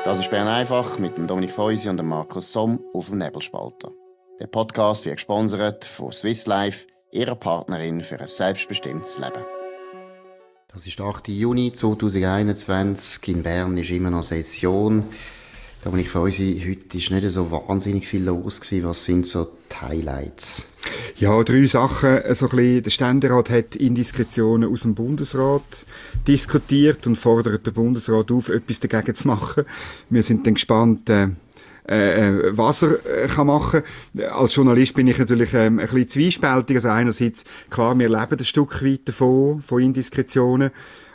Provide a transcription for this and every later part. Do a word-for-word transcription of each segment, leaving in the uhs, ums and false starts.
Das ist Bern einfach mit dem Dominik Feusi und dem Markus Somm auf dem Nebelspalter. Der Podcast wird gesponsert von Swiss Life, ihrer Partnerin für ein selbstbestimmtes Leben. Das ist der achte Juni zweitausendeinundzwanzig. In Bern ist immer noch Session. Dominik Feusi, heute war nicht so wahnsinnig viel los gewesen. Was sind so die Highlights? Ja, drei Sachen. So ein bisschen, der Ständerat hat Indiskretionen aus dem Bundesrat diskutiert und fordert den Bundesrat auf, etwas dagegen zu machen. Wir sind dann gespannt, äh, äh, was er äh, kann machen kann. Als Journalist bin ich natürlich ähm, ein bisschen zwiespältig. Also einerseits, klar, wir leben ein Stück weit davon, von Indiskretionen.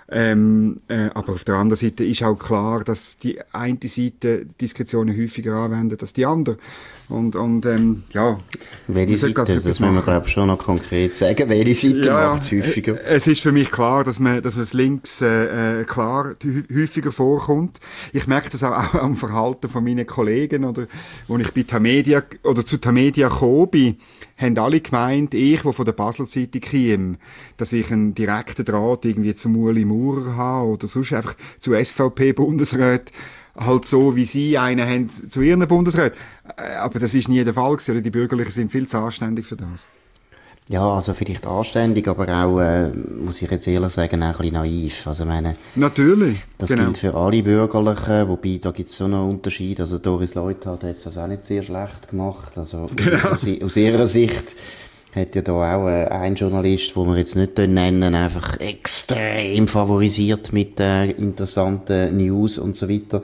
Ähm, äh, aber auf der anderen Seite ist auch klar, dass die eine Seite Diskretionen häufiger anwendet als die andere. Und, und ähm, ja. Welche Seite? Das müssen wir, glaube ich, schon noch konkret sagen. Welche Seite ja, macht es häufiger? Äh, es ist für mich klar, dass man, dass man es links äh, klar häufiger vorkommt. Ich merke das auch, auch am Verhalten von meinen Kollegen, oder, wo ich bei Tamedia, oder zu Tamedia gekommen bin, haben alle gemeint, ich, der von der Basler Zeitung käme, dass ich einen direkten Draht irgendwie zu Ueli Maurer habe oder sonst einfach zu S V P-Bundesräten, halt so, wie sie einen haben zu ihren Bundesräten. Aber das ist nie der Fall gewesen. Die Bürgerlichen sind viel zu anständig für das. Ja, also vielleicht anständig, aber auch, äh, muss ich jetzt ehrlich sagen, auch ein bisschen naiv. Also meine, natürlich. Das genau. gilt für alle Bürgerlichen, wobei da gibt es so einen Unterschied. Also Doris Leuthard hat das auch nicht sehr schlecht gemacht. Also genau. aus, aus ihrer Sicht hat ja da auch äh, ein Journalist, den wir jetzt nicht nennen, einfach extrem favorisiert mit äh, interessanten News und so weiter.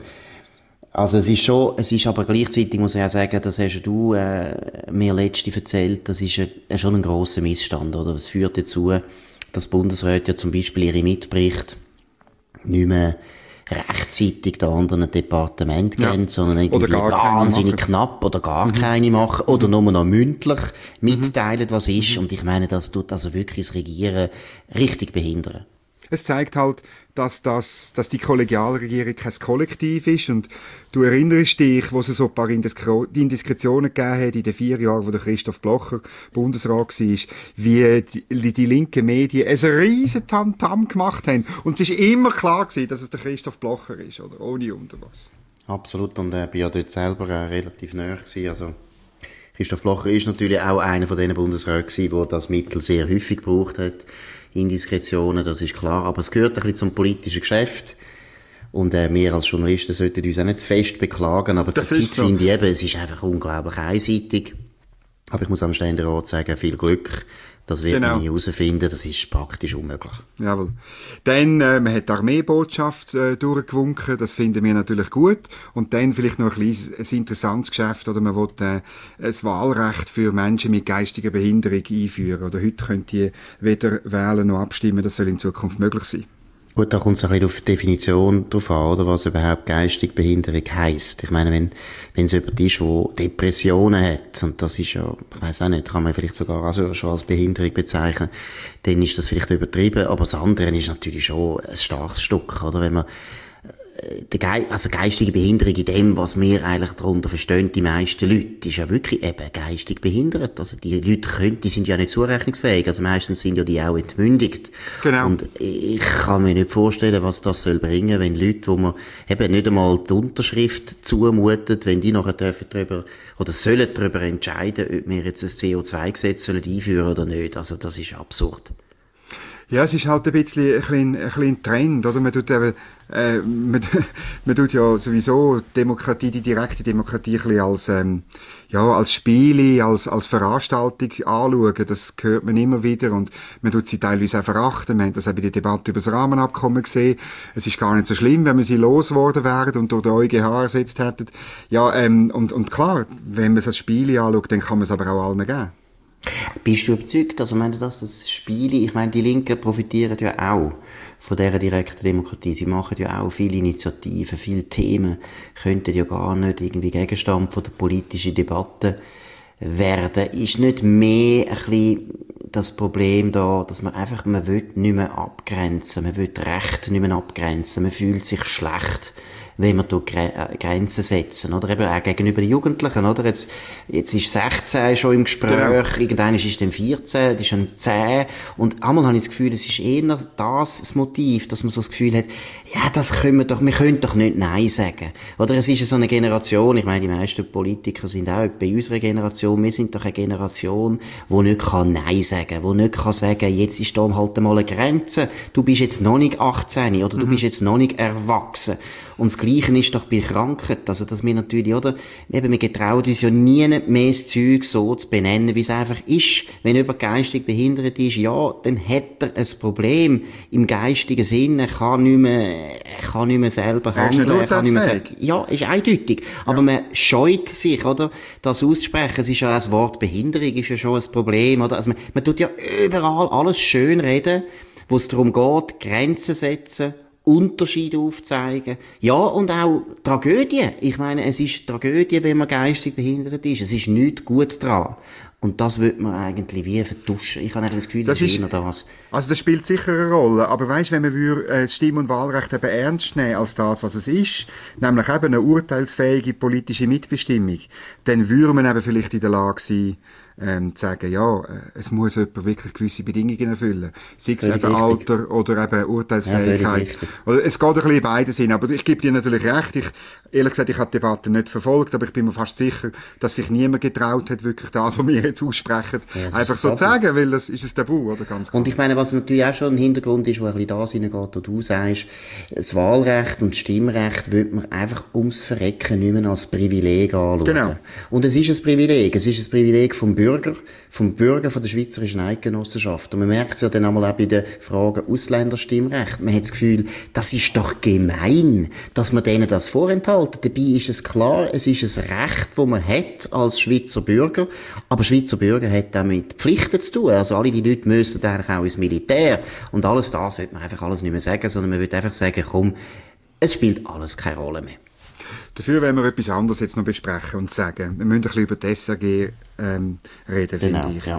Also es ist schon, es ist aber gleichzeitig, muss ich auch sagen, das hast du äh, mir letzte erzählt, das ist ein, schon ein grosser Missstand, oder? Es führt dazu, dass Bundesräte ja zum Beispiel ihre Mitberichte nicht mehr rechtzeitig den anderen Departement geben, ja. sondern irgendwie wahnsinnig knapp oder gar mhm. keine machen oder nur noch mündlich mitteilen, was ist. Und ich meine, das tut also wirklich das Regieren richtig behindern. Es zeigt halt, dass, das, dass die Kollegialregierung kein Kollektiv ist. Und du erinnerst dich, wo es so ein paar Indiskretionen gegeben hat in den vier Jahren, wo der Christoph Blocher Bundesrat war, wie die, die linken Medien ein riesen Tamtam gemacht haben. Und es ist immer klar gewesen, dass es der Christoph Blocher ist, oder? Ohne Unterwas. Absolut. Und er war ja dort selber äh, relativ nahe gewesen. Also Christoph Blocher ist natürlich auch einer von den Bundesräten, der das Mittel sehr häufig gebraucht hat. Indiskretionen, das ist klar, aber es gehört ein bisschen zum politischen Geschäft und äh, wir als Journalisten sollten uns auch nicht zu fest beklagen, aber zur Zeit so. Finde ich eben, es ist einfach unglaublich einseitig, aber ich muss am Ständerat sagen, viel Glück, das wird genau. man nie herausfinden, das ist praktisch unmöglich. Jawohl. Dann, äh, man hat die Armeebotschaft äh, durchgewunken, das finden wir natürlich gut. Und dann vielleicht noch ein kleines, ein interessantes Geschäft, oder man will äh, ein Wahlrecht für Menschen mit geistiger Behinderung einführen. Oder heute könnt ihr weder wählen noch abstimmen, das soll in Zukunft möglich sein. Gut, da kommt es ein bisschen auf die Definition drauf an, oder, was überhaupt geistige Behinderung heisst. Ich meine, wenn, wenn es jemand ist, der Depressionen hat, und das ist ja, ich weiss auch nicht, kann man vielleicht sogar also schon als Behinderung bezeichnen, dann ist das vielleicht übertrieben, aber das andere ist natürlich schon ein starkes Stück, oder, wenn man der Ge- also geistige Behinderung in dem, was wir eigentlich darunter verstehen, die meisten Leute, ist ja wirklich eben geistig behindert. Also die Leute können, die sind ja nicht zurechnungsfähig, also meistens sind ja die auch entmündigt. Genau. Und ich kann mir nicht vorstellen, was das soll bringen, wenn Leute, wo man eben nicht einmal die Unterschrift zumutet, wenn die nachher dürfen drüber, oder sollen darüber entscheiden, ob wir jetzt ein C O zwei Gesetz einführen sollen oder nicht. Also das ist absurd. Ja, es ist halt ein bisschen ein, bisschen, ein, bisschen ein Trend, oder? Man tut eben, äh, man, man tut ja sowieso Demokratie, die direkte Demokratie ein bisschen als, ähm, ja, als Spiele, als, als Veranstaltung anschauen. Das hört man immer wieder und man tut sie teilweise auch verachten. Wir haben das auch bei der Debatte über das Rahmenabkommen gesehen. Es ist gar nicht so schlimm, wenn wir sie losgeworden wären und durch den E u G H ersetzt hätten. Ja, ähm, und, und klar, wenn man es als Spiele anschaut, dann kann man es aber auch allen geben. Bist du überzeugt, also meine das, das Spiele, ich meine, die Linken profitieren ja auch von dieser direkten Demokratie. Sie machen ja auch viele Initiativen, viele Themen könnten ja gar nicht irgendwie Gegenstand von der politischen Debatte werden. Ist nicht mehr ein bisschen das Problem da, dass man einfach, man will nicht mehr abgrenzen, man will Recht nicht mehr abgrenzen, man fühlt sich schlecht, wenn wir da Gre- Grenzen setzen, oder eben auch gegenüber den Jugendlichen, oder? Jetzt, jetzt ist sechzehn schon im Gespräch, genau. Irgendwann ist dann vierzehn, das ist dann zehn, und einmal habe ich das Gefühl, es ist eher das, das Motiv, dass man so das Gefühl hat, ja, das können wir doch, wir können doch nicht Nein sagen. Oder es ist so eine Generation, ich meine, die meisten Politiker sind auch bei unserer Generation, wir sind doch eine Generation, die nicht kann Nein sagen, die nicht kann sagen, jetzt ist da halt einmal eine Grenze, du bist jetzt noch nicht achtzehn, oder du mhm. bist jetzt noch nicht erwachsen. Und das Gleiche ist doch bei Krankheit. Also, dass wir natürlich, oder, eben, wir getrauen uns ja nie mehr das Zeug so zu benennen, wie es einfach ist. Wenn jemand geistig behindert ist, ja, dann hat er ein Problem im geistigen Sinn. Er kann nicht mehr, er kann nicht mehr selber handeln. Er kann nicht mehr sagen, ja, ist eindeutig. Aber ja. man scheut sich, oder, das auszusprechen. Es ist ja auch das Wort Behinderung ist ja schon ein Problem, oder? Also, man, man tut ja überall alles schön reden, wo es darum geht, Grenzen setzen, Unterschiede aufzeigen. Ja, und auch Tragödie. Ich meine, es ist Tragödie, wenn man geistig behindert ist. Es ist nichts gut dran. Und das wird man eigentlich wie vertuschen. Ich habe das Gefühl, das, das ist eher das. Also das spielt sicher eine Rolle. Aber weisst, wenn man würde, äh, das Stimm- und Wahlrecht eben ernst nehmen als das, was es ist, nämlich eben eine urteilsfähige politische Mitbestimmung, dann würde man eben vielleicht in der Lage sein, ähm, zu sagen, ja, äh, es muss jemand wirklich gewisse Bedingungen erfüllen. Sei es eben richtig. Alter oder eben Urteilsfähigkeit. Ja, oder es geht ein bisschen in beiden Sinn. Aber ich gebe dir natürlich recht. Ich, ehrlich gesagt, ich habe die Debatte nicht verfolgt, aber ich bin mir fast sicher, dass sich niemand getraut hat, wirklich das, was wir jetzt aussprechen, ja, einfach so zu sagen, weil das ist ein Tabu, oder? Ganz klar. Und ich meine, was natürlich auch schon ein Hintergrund ist, wo ein bisschen das hineingeht, wo du sagst, das Wahlrecht und das Stimmrecht wird man einfach ums Verrecken nicht mehr als Privileg anschauen. Genau. Und es ist ein Privileg. Es ist ein Privileg vom Bürger, vom Bürger von der Schweizerischen Eidgenossenschaft. Und man merkt es ja dann einmal auch bei den Fragen Ausländerstimmrecht. Man hat das Gefühl, das ist doch gemein, dass man denen das vorenthalten. Dabei ist es klar, es ist ein Recht, das man hat als Schweizer Bürger. Aber Schweizer Bürger hat damit Pflichten zu tun. Also alle die Leute müssen eigentlich auch ins Militär. Und alles das wird man einfach alles nicht mehr sagen, sondern man wird einfach sagen, komm, es spielt alles keine Rolle mehr. Dafür wollen wir etwas anderes jetzt noch besprechen und sagen. Wir müssen ein bisschen über die S R G ähm, reden, genau, finde ich. Ja.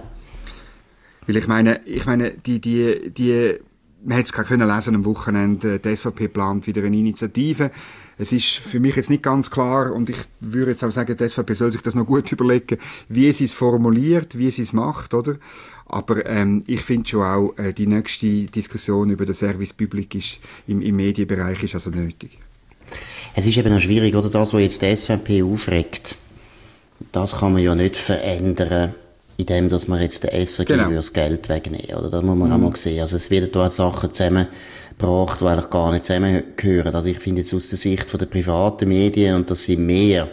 Weil ich meine, ich meine, die, die, die, man hat es gerade können lesen am Wochenende, die S V P plant wieder eine Initiative. Es ist für mich jetzt nicht ganz klar, und ich würde jetzt auch sagen, die S V P soll sich das noch gut überlegen, wie sie es formuliert, wie sie es macht, oder? Aber ähm, ich finde schon auch, äh, die nächste Diskussion über den Service Public ist, im, im Medienbereich ist also nötig. Es ist eben auch schwierig, oder? Das, was jetzt die S V P aufregt, das kann man ja nicht verändern, indem dass man jetzt den S R G genau. das Geld wegnehmen, oder? Das muss man mhm. auch mal sehen. Also es werden da Sachen zusammengebracht, die eigentlich gar nicht zusammengehören. Also ich finde jetzt aus der Sicht von der privaten Medien, und das sind mehr,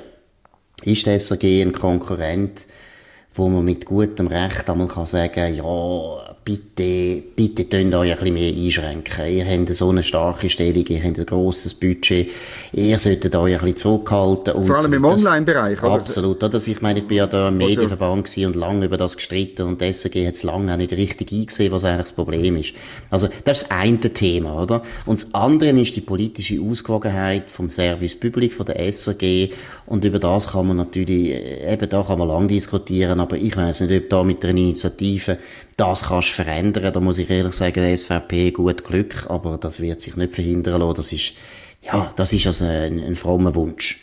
ist der S R G ein Konkurrent, wo man mit gutem Recht einmal kann sagen, ja, bitte, bitte tun euch ein bisschen mehr einschränken. Ihr habt so eine starke Stellung, ihr habt ein grosses Budget, ihr solltet euch ein bisschen zurückhalten. Und vor allem im Online-Bereich, oder? Absolut, oder? Also ich meine, ich bin ja da im Medienverband gewesen und lange über das gestritten, und die S R G hat es lange auch nicht richtig eingesehen, was eigentlich das Problem ist. Also, das ist das eine Thema, oder? Und das andere ist die politische Ausgewogenheit vom Service Public, von der S R G, und über das kann man natürlich, eben da kann man lang diskutieren, aber ich weiss nicht, ob da mit einer Initiative das kannst du verändern. Da muss ich ehrlich sagen, der S V P gut Glück, aber das wird sich nicht verhindern lassen. Das ist, ja, das ist also ein, ein frommer Wunsch.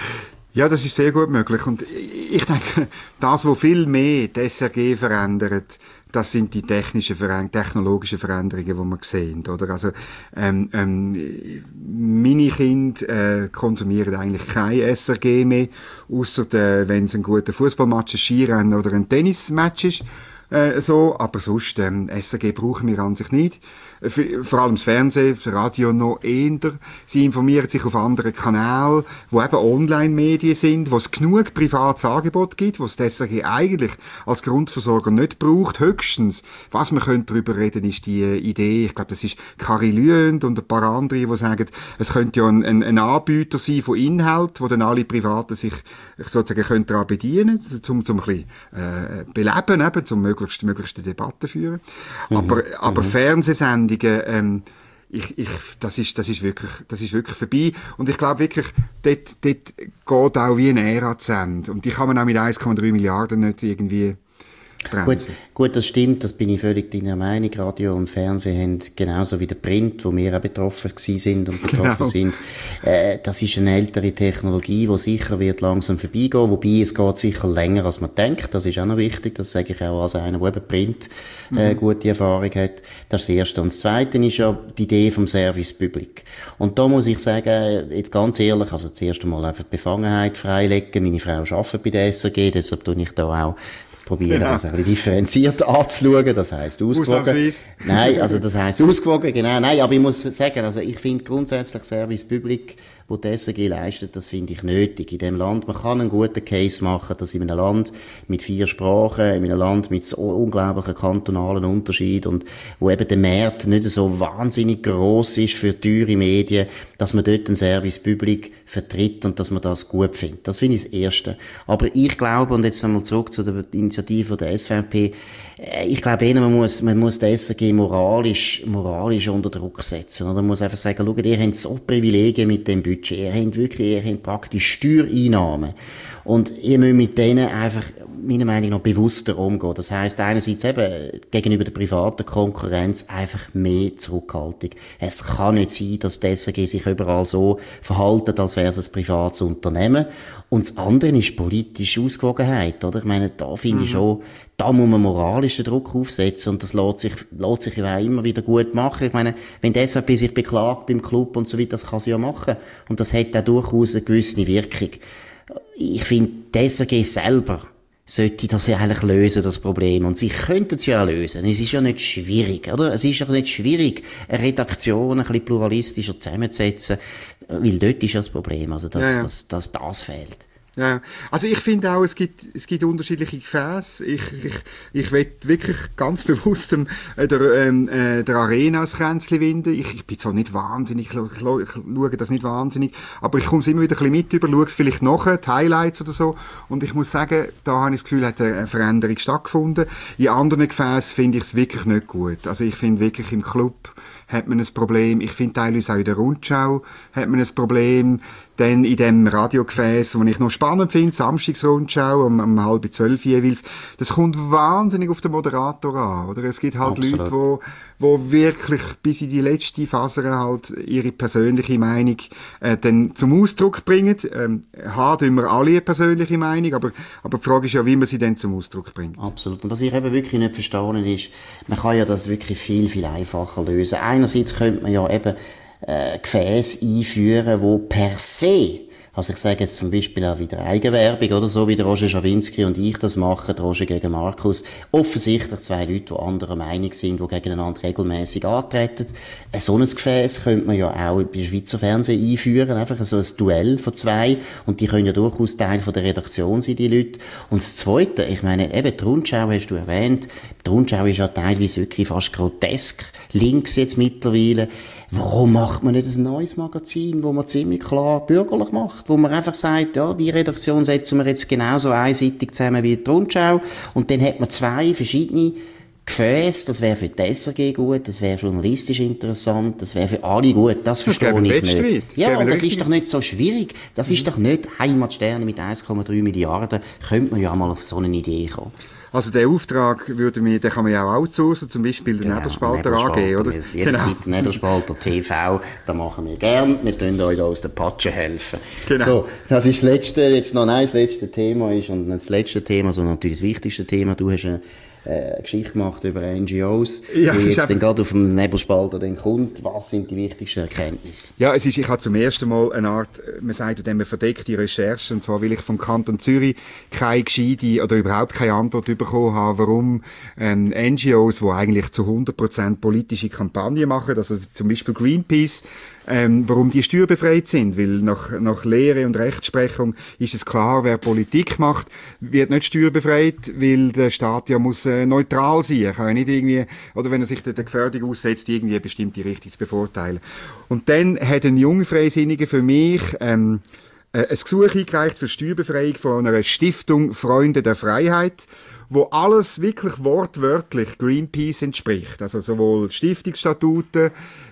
Ja, das ist sehr gut möglich. Und ich denke, das, was viel mehr die S R G verändert, das sind die technischen, technologischen Veränderungen, die wir sehen, oder? Also, ähm, ähm, meine Kinder, äh, konsumieren eigentlich kein S R G mehr, ausser, äh, wenn es ein guter Fußballmatch, ein Skirennen oder ein Tennismatch ist. Äh, so, aber sonst, ähm, S R G brauchen wir an sich nicht. Äh, vor allem das Fernsehen, das Radio noch eher. Sie informieren sich auf anderen Kanälen, wo eben Online-Medien sind, wo es genug privates Angebot gibt, wo es das S R G eigentlich als Grundversorger nicht braucht. Höchstens, was man könnte darüber reden, ist die äh, Idee, ich glaube, das ist Kari Lüend und ein paar andere, die sagen, es könnte ja ein, ein, ein Anbieter sein von Inhalt, wo dann alle Privaten sich sozusagen können daran bedienen, zum, zum ein bisschen, äh, beleben, eben, zum möglichst, möglichste Debatten führen. Mhm. Aber, aber mhm. Fernsehsendungen, ähm, ich, ich, das ist, das ist wirklich, das ist wirklich vorbei. Und ich glaube wirklich, dort, dort geht auch wie eine Ära zu Ende. Und die kann man auch mit eins Komma drei Milliarden nicht irgendwie, Gut, gut, das stimmt, das bin ich völlig deiner Meinung. Radio und Fernsehen haben genauso wie der Print, wo wir auch betroffen gewesen sind und betroffen genau. sind. Äh, das ist eine ältere Technologie, die sicher wird langsam vorbeigehen, wobei es geht sicher länger, als man denkt. Das ist auch noch wichtig, das sage ich auch als einer, der eben Print äh, mhm. gute Erfahrung hat. Das ist das Erste. Und das Zweite ist ja die Idee vom Service Public. Und da muss ich sagen, jetzt ganz ehrlich, also das erste Mal einfach die Befangenheit freilegen. Meine Frau arbeitet bei der S R G, deshalb tue ich da auch probieren, genau. das ein bisschen differenziert anzuschauen, das heisst ausgewogen. Nein, also das heisst ausgewogen, genau. Nein, aber ich muss sagen, also ich finde grundsätzlich Service Public, wo die S R G leistet, das finde ich nötig in dem Land. Man kann einen guten Case machen, dass in einem Land mit vier Sprachen, in einem Land mit so unglaublichen kantonalen Unterschieden und wo eben der Markt nicht so wahnsinnig gross ist für teure Medien, dass man dort einen Service Public vertritt und dass man das gut findet. Das finde ich das Erste. Aber ich glaube, und jetzt einmal zurück zu der Initiative der S V P, ich glaube eher, man muss, man muss die S R G moralisch, moralisch unter Druck setzen. Oder man muss einfach sagen, schaut, ihr habt so Privilegien mit dem Budget. Ihr habt wirklich, ihr habt praktisch Steuereinnahmen. Und ihr müsst mit denen einfach, meiner Meinung nach, bewusster umgehen. Das heisst, einerseits eben, gegenüber der privaten Konkurrenz einfach mehr Zurückhaltung. Es kann nicht sein, dass die S R G sich überall so verhalten, als wäre es ein privates Unternehmen. Und das andere ist politische Ausgewogenheit, oder? Ich meine, da finde mhm. ich schon, da muss man moralischen Druck aufsetzen und das lässt sich, lässt sich ja auch immer wieder gut machen. Ich meine, wenn die S V P sich beklagt beim Club und so weiter, das kann sie ja machen. Und das hat auch durchaus eine gewisse Wirkung. Ich finde, die S R G selber sollte das ja eigentlich lösen, das Problem. Und sie könnten es ja auch lösen. Es ist ja nicht schwierig, oder? Es ist ja nicht schwierig, eine Redaktion ein bisschen pluralistischer zusammenzusetzen, weil dort ist ja das Problem, also dass, ja, ja. dass, dass das fehlt. Ja, also ich finde auch, es gibt, es gibt unterschiedliche Gefäße. Ich, ich, ich will wirklich ganz bewusst ähm, der, ähm, äh, der Arena das Kränzchen winden. Ich, ich bin zwar nicht wahnsinnig, ich, ich, ich schaue das nicht wahnsinnig, aber ich komme es immer wieder ein bisschen mit über, schaue es vielleicht nachher, die Highlights oder so. Und ich muss sagen, da habe ich das Gefühl, hat eine Veränderung stattgefunden. In anderen Gefäßen finde ich es wirklich nicht gut. Also ich finde wirklich im Club hat man ein Problem. Ich finde teilweise auch in der Rundschau hat man ein Problem. Dann in dem Radiogefäß, was ich noch spannend finde, Samstagsrundschau um, um halb zwölf jeweils, das kommt wahnsinnig auf den Moderator an, oder? Es gibt halt Absolut. Leute, wo, wo wirklich bis in die letzte Faser halt ihre persönliche Meinung äh, dann zum Ausdruck bringen. Ähm, haben wir alle eine persönliche Meinung, aber, aber die Frage ist ja, wie man sie dann zum Ausdruck bringt. Absolut. Und was ich eben wirklich nicht verstanden ist, man kann ja das wirklich viel, viel einfacher lösen. Einerseits könnte man ja eben Äh, Gefäße einführen, wo per se, also ich sage jetzt zum Beispiel auch wieder Eigenwerbung oder so, wie der Roger Schawinski und ich das machen, der Roger gegen Markus, offensichtlich zwei Leute, die anderer Meinung sind, die gegeneinander regelmäßig antreten. Ein so ein Gefäß könnte man ja auch bei Schweizer Fernsehen einführen, einfach so ein Duell von zwei, und die können ja durchaus Teil von der Redaktion sein, die Leute. Und das Zweite, ich meine, eben die Rundschau hast du erwähnt, die Rundschau ist ja teilweise wirklich fast grotesk, links jetzt mittlerweile. Warum macht man nicht ein neues Magazin, wo man ziemlich klar bürgerlich macht, wo man einfach sagt, ja, die Redaktion setzen wir jetzt genauso einseitig zusammen wie die Rundschau, und dann hat man zwei verschiedene Gefäße, das wäre für die S R G gut, das wäre journalistisch interessant, das wäre für alle gut, das verstehe ich nicht. Ja, und das ist doch nicht so schwierig, das ist doch nicht Heimatsterne mit eins Komma drei Milliarden, könnte man ja mal auf so eine Idee kommen. Also der Auftrag würde mir, den kann man ja auch outsourcen, zum Beispiel den genau, Nebelspalter A G, oder? Jederzeit genau. Nebelspalter T V, da machen wir gern, wir können euch da aus der Patsche helfen. Genau. So, das ist das letzte, jetzt noch nein, das letzte Thema ist, und nicht das letzte Thema, sondern natürlich das wichtigste Thema. Du hast eine äh, Geschichte gemacht über N G Os, ja, die jetzt dann gerade auf dem Nebelspalter dann kommt. Was sind die wichtigsten Erkenntnisse? Ja, es ist, ich habe zum ersten Mal eine Art, man sagt dem eine verdeckte Recherche, und zwar, weil ich vom Kanton Zürich keine gescheite oder überhaupt keine Antwort bekommen habe, warum ähm, N G Os, die eigentlich zu hundert Prozent politische Kampagnen machen, also zum Beispiel Greenpeace, Ähm, warum die steuerbefreit sind, weil nach, nach Lehre und Rechtsprechung ist es klar, wer Politik macht, wird nicht steuerbefreit, weil der Staat ja muss äh, neutral sein. Er kann ja nicht irgendwie, oder wenn er sich der, der Gefährdung aussetzt, irgendwie eine bestimmte Richtung zu bevorteilen. Und dann hat ein junger Freisinniger für mich ähm, äh, ein Gesuch eingereicht für Steuerbefreiung von einer Stiftung Freunde der Freiheit, wo alles wirklich wortwörtlich Greenpeace entspricht. Also sowohl Stiftungsstatuten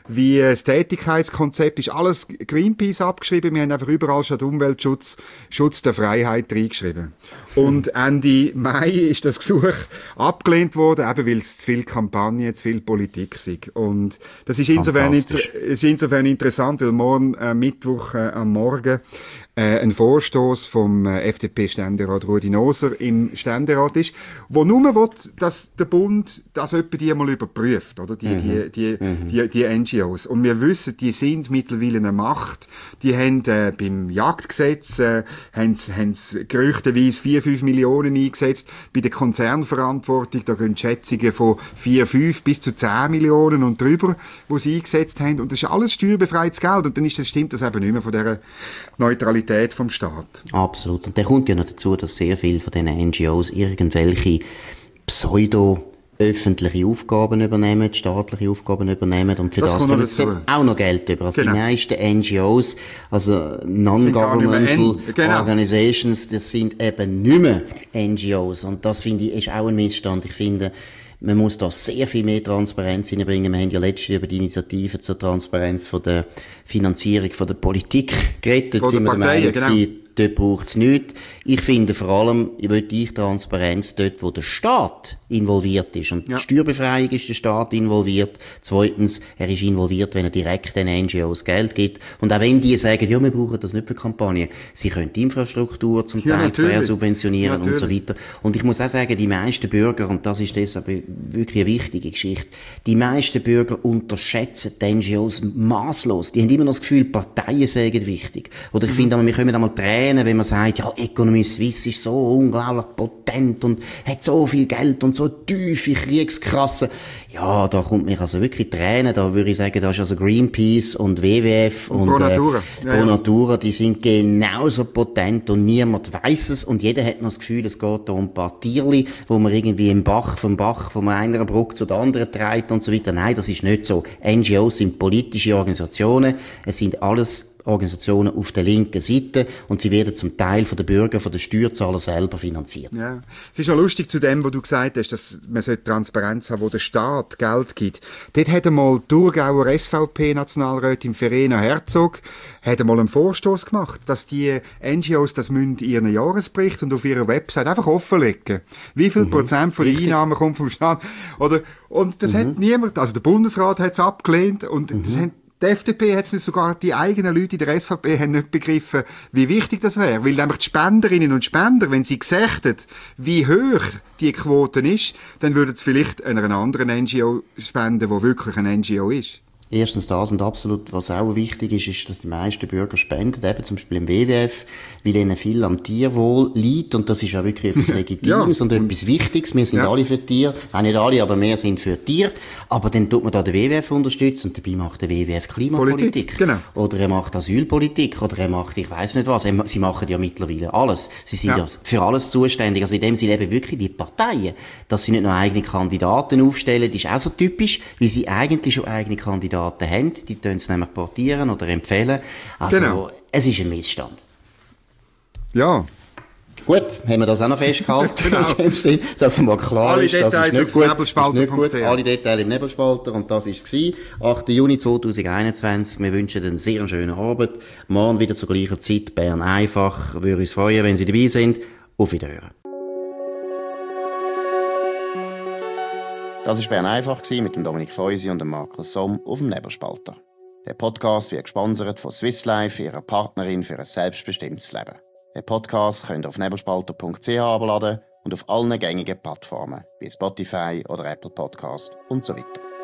wie das Tätigkeitskonzept, ist alles Greenpeace abgeschrieben. Wir haben einfach überall schon Umweltschutz, Schutz der Freiheit reingeschrieben. Und Ende Mai ist das Gesuch abgelehnt worden, eben weil es zu viel Kampagne, zu viel Politik ist. Und das ist insofern, inter- ist insofern interessant, weil morgen, äh, Mittwoch äh, am Morgen, äh, ein Vorstoß vom äh, F D P-Ständerat Rudi Noser im Ständerat ist, wo nur will, dass der Bund das etwa die mal überprüft, oder? Die, mhm. die, die, mhm. die, die N G Os. Und wir wissen, die sind mittlerweile eine Macht. Die haben äh, beim Jagdgesetz, äh, haben sie gerüchteweise vier, fünf Millionen eingesetzt. Bei der Konzernverantwortung, da gehen Schätzungen von vier, fünf bis zu zehn Millionen und drüber, wo sie eingesetzt haben. Und das ist alles steuerbefreites Geld. Und dann ist das, stimmt das eben nicht mehr von dieser Neutralität vom Staat. Absolut. Und dann kommt ja noch dazu, dass sehr viele von diesen N G Os irgendwelche pseudo öffentliche Aufgaben übernehmen, staatliche Aufgaben übernehmen und für das, das kommen sie auch noch Geld über. Also genau. Die meisten N G Os, also Non-Governmental genau. Organizations, das sind eben nicht mehr N G Os und das finde ich ist auch ein Missstand. Ich finde, man muss da sehr viel mehr Transparenz hineinbringen. Wir haben ja letztens über die Initiative zur Transparenz von der Finanzierung von der Politik geredet. Dort sind wir der Meinung gewesen, dort braucht es nichts. Ich finde vor allem, ich will ich Transparenz dort, wo der Staat involviert ist. Und ja. Die Steuerbefreiung ist der Staat involviert. Zweitens, er ist involviert, wenn er direkt den N G Os Geld gibt. Und auch wenn die sagen, ja, wir brauchen das nicht für Kampagnen. Sie können die Infrastruktur zum Teil ja, subventionieren ja, und so weiter. Und ich muss auch sagen, die meisten Bürger, und das ist deshalb wirklich eine wichtige Geschichte, die meisten Bürger unterschätzen die N G Os masslos. Die haben immer noch das Gefühl, Parteien sagen wichtig. Oder ich mhm. finde, wir können einmal Tränen, wenn man sagt, ja, Economy Suisse ist so unglaublich potent und hat so viel Geld und so tiefe Kriegskassen. Ja, da kommt mir also wirklich Tränen. Da würde ich sagen, da ist also Greenpeace und W W F und, und Pro Natura, äh, ja, Pro Natura, die sind genauso potent und niemand weiss es und jeder hat noch das Gefühl, es geht da um ein paar Tierli, wo man irgendwie im Bach, vom Bach, von einer Brücke zu der anderen treibt und so weiter. Nein, das ist nicht so. N G Os sind politische Organisationen. Es sind alles Organisationen auf der linken Seite und sie werden zum Teil von den Bürgern, von den Steuerzahlern selber finanziert. Ja. Es ist auch lustig zu dem, was du gesagt hast, dass man Transparenz haben, wo der Staat Geld gibt. Dort hat einmal die Thurgauer S V P-Nationalrätin Verena Herzog hat einmal einen Vorstoß gemacht, dass die N G Os das müssen ihren Jahresbericht und auf ihrer Website einfach offenlegen. Wie viel mhm. Prozent von den Einnahmen kommt vom Staat? Oder, und das mhm. hat niemand, also der Bundesrat hat es abgelehnt und mhm. das haben die F D P hat es nicht, sogar die eigenen Leute in der S V P haben nicht begriffen, wie wichtig das wäre. Weil nämlich die Spenderinnen und Spender, wenn sie gesagt hätten, wie hoch die Quote ist, dann würden sie vielleicht einer anderen N G O spenden, die wirklich ein N G O ist. Erstens das und absolut, was auch wichtig ist, ist, dass die meisten Bürger spenden, eben zum Beispiel im W W F, weil ihnen viel am Tierwohl liegt und das ist auch wirklich etwas Legitimes ja. und etwas Wichtiges. Wir sind ja. alle für Tiere, auch nicht alle, aber wir sind für Tiere. Aber dann tut man da den W W F unterstützen und dabei macht der W W F Klimapolitik. Politik, genau. Oder er macht Asylpolitik oder er macht, ich weiss nicht was, sie machen ja mittlerweile alles. Sie sind ja, ja für alles zuständig. Also in dem Sinne eben wirklich wie Parteien, dass sie nicht noch eigene Kandidaten aufstellen, das ist auch so typisch, weil sie eigentlich schon eigene Kandidaten haben, die können es nämlich portieren oder empfehlen. Also, genau. Es ist ein Missstand. Ja. Gut, haben wir das auch noch festgehalten, genau. In dem Sinn, dass mal klar Alle ist, Details das ist nicht auf gut, nebelspalter ist nicht gut. Alle Details im Nebelspalter und das war es. achter Juni zweitausendeinundzwanzig. Wir wünschen einen sehr schönen Abend. Morgen wieder zur gleichen Zeit. Bern einfach. Würde uns freuen, wenn Sie dabei sind. Auf Wiederhören. Das war Bern einfach mit dem Dominik Feusi und dem Markus Somm auf dem Nebelspalter. Der Podcast wird gesponsert von Swiss Life, ihrer Partnerin für ein selbstbestimmtes Leben. Den Podcast könnt ihr auf nebelspalter punkt c h abladen und auf allen gängigen Plattformen wie Spotify oder Apple Podcast und so weiter.